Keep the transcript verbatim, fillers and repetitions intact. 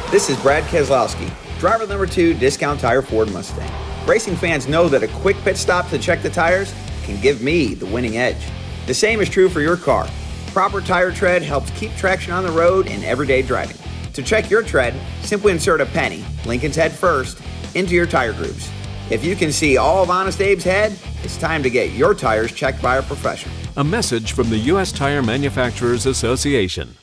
This is Brad Keselowski, driver number two, Discount Tire Ford Mustang. Racing fans know that a quick pit stop to check the tires can give me the winning edge. The same is true for your car. Proper tire tread helps keep traction on the road in everyday driving. To check your tread, simply insert a penny, Lincoln's head first, into your tire grooves. If you can see all of Honest Abe's head, it's time to get your tires checked by a professional. A message from the U S Tire Manufacturers Association.